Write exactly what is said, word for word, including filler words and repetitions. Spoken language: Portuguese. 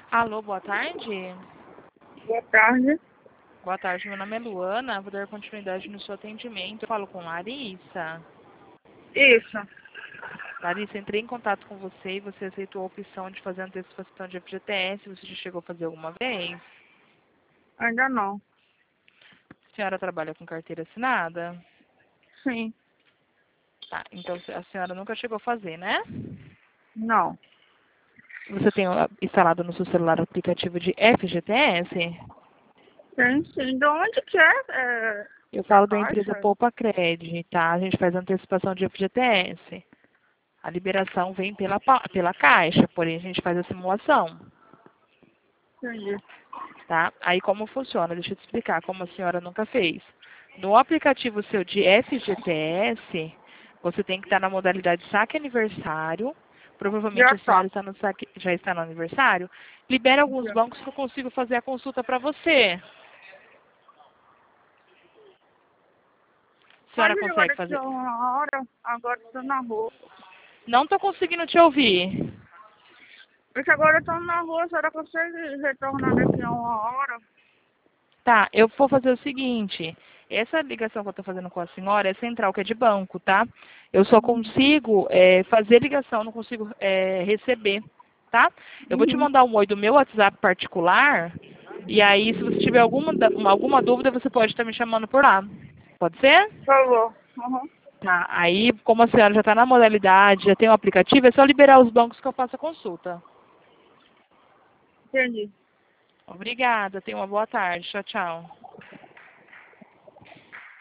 Alô, boa tarde. Boa tarde. Boa tarde, meu nome é Luana, vou dar continuidade no seu atendimento. Eu falo com Larissa. Isso. Larissa, entrei em contato com você e você aceitou a opção de fazer antecipação de F G T S. Você já chegou a fazer alguma vez? Ainda não. A senhora trabalha com carteira assinada? Sim. Tá, então a senhora nunca chegou a fazer, né? Não. Você tem ah, instalado no seu celular o aplicativo de F G T S? Tem sim. De onde que é? É Eu da falo da empresa Caixa? Poupa Cred, tá? A gente faz antecipação de F G T S. A liberação vem pela, pa- pela Caixa, porém a gente faz a simulação, Entendi. tá? Aí como funciona? Deixa eu te explicar, como a senhora nunca fez. No aplicativo seu de F G T S, você tem que estar na modalidade saque aniversário. Provavelmente Já a tá. senhora está no saque, já está no aniversário. Libera alguns Já. bancos que eu consigo fazer a consulta para você. A Pode senhora ir consegue agora aqui fazer? uma hora. Agora estou na rua. Não estou conseguindo te ouvir. Porque agora eu tô na rua, a senhora consegue retornar daqui a uma hora? Tá, eu vou fazer o seguinte. Essa ligação que eu estou fazendo com a senhora é central, que é de banco, tá? Eu só Uhum. consigo é, fazer ligação, não consigo é, receber, tá? Eu vou te Uhum. mandar um oi do meu WhatsApp particular. E aí, se você tiver alguma, da- uma- alguma dúvida, você pode estar me chamando por lá. Pode ser? Por favor. Uhum. Tá. Aí, como a senhora já está na modalidade, já tem o aplicativo, é só liberar os bancos que eu faço a consulta. Entendi. Obrigada. Tenha uma boa tarde. Tchau, tchau.